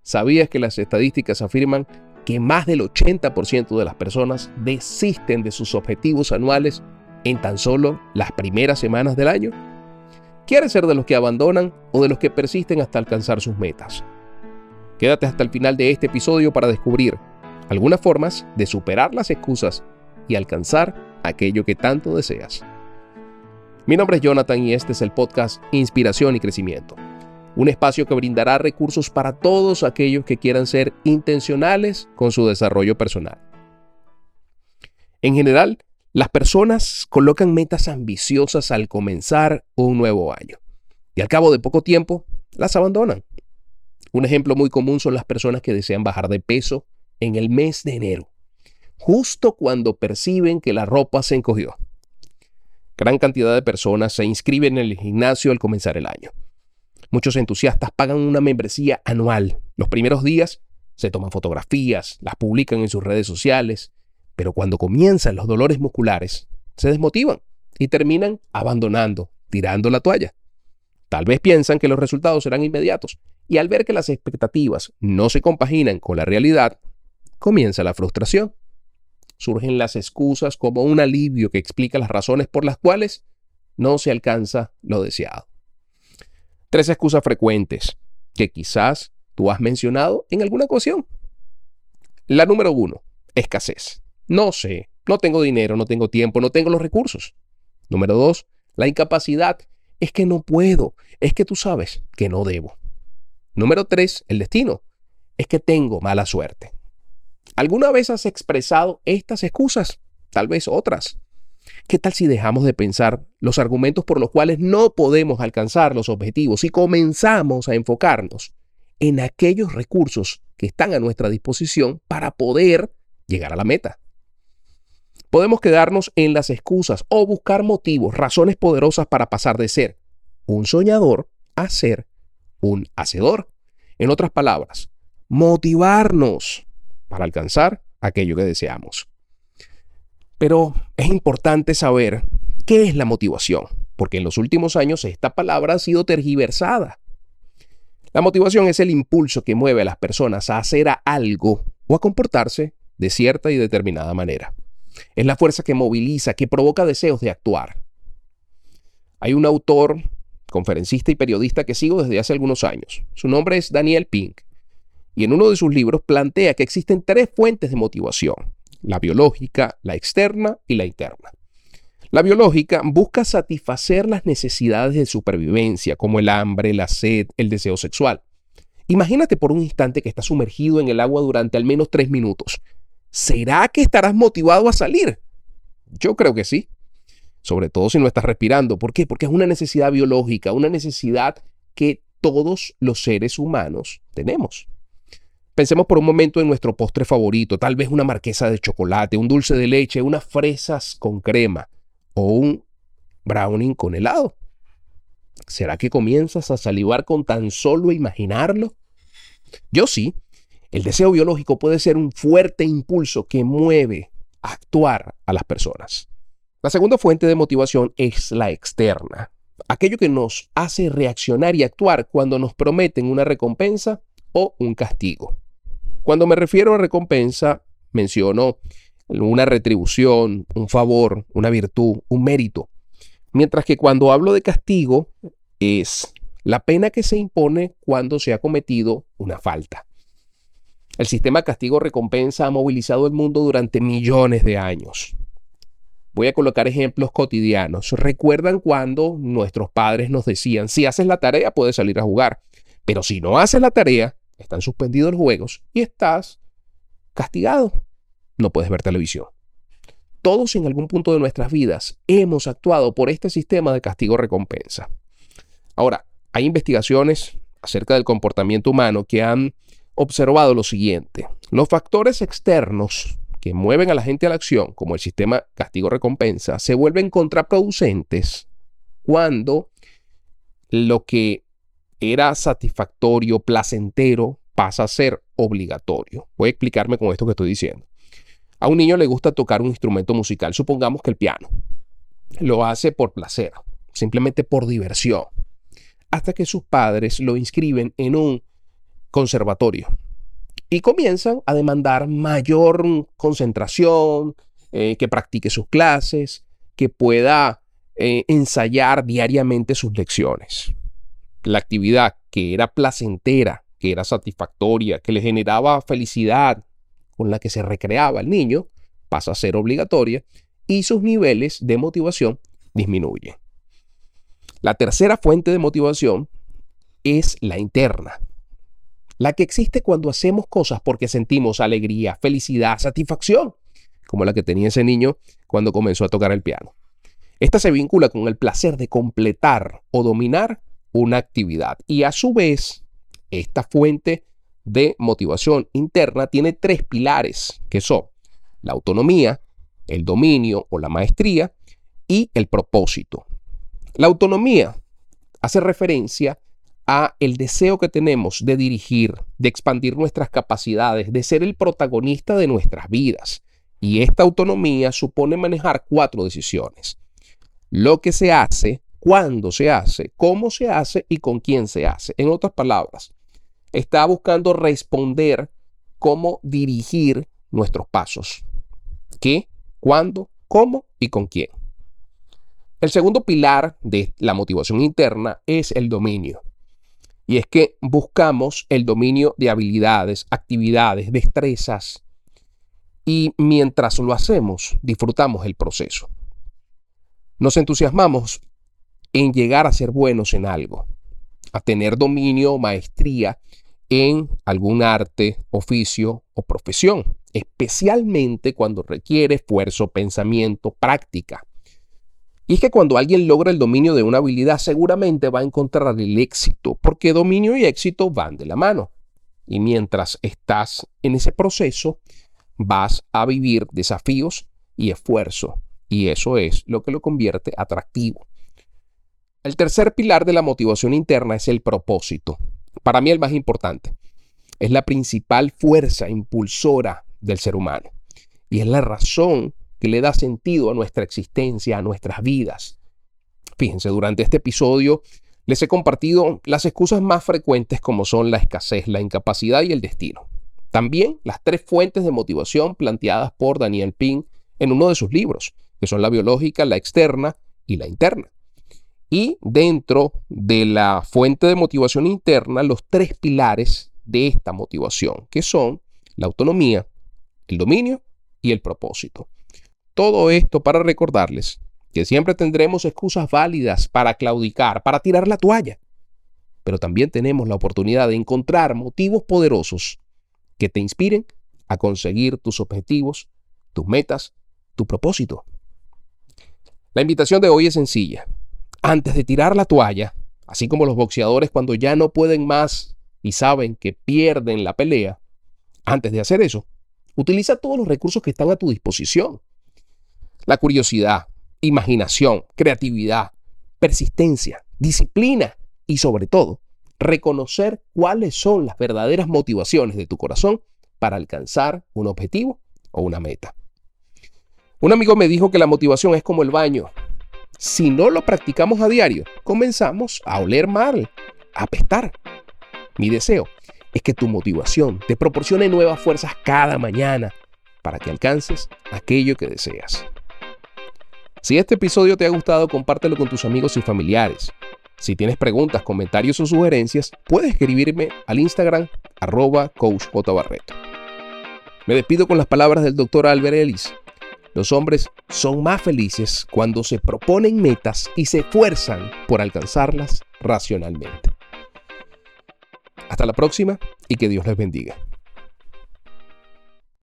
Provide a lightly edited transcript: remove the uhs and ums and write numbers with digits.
¿Sabías que las estadísticas afirman que más del 80% de las personas desisten de sus objetivos anuales en tan solo las primeras semanas del año? ¿Quieres ser de los que abandonan o de los que persisten hasta alcanzar sus metas? Quédate hasta el final de este episodio para descubrir algunas formas de superar las excusas y alcanzar aquello que tanto deseas. Mi nombre es Jonathan y este es el podcast Inspiración y Crecimiento. Un espacio que brindará recursos para todos aquellos que quieran ser intencionales con su desarrollo personal. En general, las personas colocan metas ambiciosas al comenzar un nuevo año y al cabo de poco tiempo las abandonan. Un ejemplo muy común son las personas que desean bajar de peso en el mes de enero, justo cuando perciben que la ropa se encogió. Gran cantidad de personas se inscriben en el gimnasio al comenzar el año. Muchos entusiastas pagan una membresía anual. Los primeros días se toman fotografías, las publican en sus redes sociales, pero cuando comienzan los dolores musculares, se desmotivan y terminan abandonando, tirando la toalla. Tal vez piensan que los resultados serán inmediatos y al ver que las expectativas no se compaginan con la realidad, comienza la frustración. Surgen las excusas como un alivio que explica las razones por las cuales no se alcanza lo deseado. 3 excusas frecuentes que quizás tú has mencionado en alguna ocasión. La número 1, escasez. No sé, no tengo dinero, no tengo tiempo, no tengo los recursos. Número 2, la incapacidad. Es que no puedo, es que tú sabes que no debo. Número 3, el destino. Es que tengo mala suerte. ¿Alguna vez has expresado estas excusas? Tal vez otras. ¿Qué tal si dejamos de pensar los argumentos por los cuales no podemos alcanzar los objetivos y comenzamos a enfocarnos en aquellos recursos que están a nuestra disposición para poder llegar a la meta? Podemos quedarnos en las excusas o buscar motivos, razones poderosas para pasar de ser un soñador a ser un hacedor. En otras palabras, motivarnos para alcanzar aquello que deseamos. Pero es importante saber qué es la motivación, porque en los últimos años esta palabra ha sido tergiversada. La motivación es el impulso que mueve a las personas a hacer algo o a comportarse de cierta y determinada manera. Es la fuerza que moviliza, que provoca deseos de actuar. Hay un autor, conferencista y periodista que sigo desde hace algunos años. Su nombre es Daniel Pink. Y en uno de sus libros plantea que existen 3 fuentes de motivación: la biológica, la externa y la interna. La biológica busca satisfacer las necesidades de supervivencia, como el hambre, la sed, el deseo sexual. Imagínate por un instante que estás sumergido en el agua durante al menos 3 minutos. ¿Será que estarás motivado a salir? Yo creo que sí. Sobre todo si no estás respirando. ¿Por qué? Porque es una necesidad biológica, una necesidad que todos los seres humanos tenemos. Pensemos por un momento en nuestro postre favorito, tal vez una marquesa de chocolate, un dulce de leche, unas fresas con crema o un brownie con helado. ¿Será que comienzas a salivar con tan solo imaginarlo? Yo sí. El deseo biológico puede ser un fuerte impulso que mueve a actuar a las personas. La segunda fuente de motivación es la externa, aquello que nos hace reaccionar y actuar cuando nos prometen una recompensa o un castigo. Cuando me refiero a recompensa, menciono una retribución, un favor, una virtud, un mérito. Mientras que cuando hablo de castigo, es la pena que se impone cuando se ha cometido una falta. El sistema castigo-recompensa ha movilizado el mundo durante millones de años. Voy a colocar ejemplos cotidianos. ¿Recuerdan cuando nuestros padres nos decían: si haces la tarea puedes salir a jugar, pero si no haces la tarea, están suspendidos los juegos y estás castigado? No puedes ver televisión. Todos en algún punto de nuestras vidas hemos actuado por este sistema de castigo-recompensa. Ahora, hay investigaciones acerca del comportamiento humano que han observado lo siguiente: los factores externos que mueven a la gente a la acción, como el sistema castigo-recompensa, se vuelven contraproducentes cuando lo que era satisfactorio, placentero, pasa a ser obligatorio. Voy a explicarme con esto que estoy diciendo. A un niño le gusta tocar un instrumento musical, supongamos que el piano. Lo hace por placer, simplemente por diversión, hasta que sus padres lo inscriben en un conservatorio y comienzan a demandar mayor concentración, que practique sus clases, que pueda ensayar diariamente sus lecciones. La actividad que era placentera, que era satisfactoria, que le generaba felicidad, con la que se recreaba el niño, pasa a ser obligatoria y sus niveles de motivación disminuyen. La tercera fuente de motivación es la interna, la que existe cuando hacemos cosas porque sentimos alegría, felicidad, satisfacción, como la que tenía ese niño cuando comenzó a tocar el piano. Esta se vincula con el placer de completar o dominar una actividad y a su vez esta fuente de motivación interna tiene tres pilares que son la autonomía, el dominio o la maestría y el propósito. La autonomía hace referencia a el deseo que tenemos de dirigir, de expandir nuestras capacidades, de ser el protagonista de nuestras vidas. Y esta autonomía supone manejar 4 decisiones. Lo que se hace, cuándo se hace, cómo se hace y con quién se hace. En otras palabras, está buscando responder cómo dirigir nuestros pasos. ¿Qué, cuándo, cómo y con quién? El segundo pilar de la motivación interna es el dominio. Y es que buscamos el dominio de habilidades, actividades, destrezas. Y mientras lo hacemos, disfrutamos el proceso. Nos entusiasmamos en llegar a ser buenos en algo, a tener dominio o maestría en algún arte, oficio o profesión, especialmente cuando requiere esfuerzo, pensamiento, práctica. Y es que cuando alguien logra el dominio de una habilidad, seguramente va a encontrar el éxito, porque dominio y éxito van de la mano. Y mientras estás en ese proceso, vas a vivir desafíos y esfuerzo. Y eso es lo que lo convierte atractivo. El tercer pilar de la motivación interna es el propósito. Para mí el más importante. Es la principal fuerza impulsora del ser humano. Y es la razón que le da sentido a nuestra existencia, a nuestras vidas. Fíjense, durante este episodio les he compartido las excusas más frecuentes como son la escasez, la incapacidad y el destino. También las 3 fuentes de motivación planteadas por Daniel Pink en uno de sus libros, que son la biológica, la externa y la interna. Y dentro de la fuente de motivación interna, los 3 pilares de esta motivación, que son la autonomía, el dominio y el propósito. Todo esto para recordarles que siempre tendremos excusas válidas para claudicar, para tirar la toalla, pero también tenemos la oportunidad de encontrar motivos poderosos que te inspiren a conseguir tus objetivos, tus metas, tu propósito. La invitación de hoy es sencilla. Antes de tirar la toalla, así como los boxeadores cuando ya no pueden más y saben que pierden la pelea, antes de hacer eso, utiliza todos los recursos que están a tu disposición. La curiosidad, imaginación, creatividad, persistencia, disciplina y sobre todo, reconocer cuáles son las verdaderas motivaciones de tu corazón para alcanzar un objetivo o una meta. Un amigo me dijo que la motivación es como el baño. Si no lo practicamos a diario, comenzamos a oler mal, a apestar. Mi deseo es que tu motivación te proporcione nuevas fuerzas cada mañana para que alcances aquello que deseas. Si este episodio te ha gustado, compártelo con tus amigos y familiares. Si tienes preguntas, comentarios o sugerencias, puedes escribirme al Instagram @coachjbarreto. Me despido con las palabras del Dr. Albert Ellis. Los hombres son más felices cuando se proponen metas y se esfuerzan por alcanzarlas racionalmente. Hasta la próxima y que Dios les bendiga.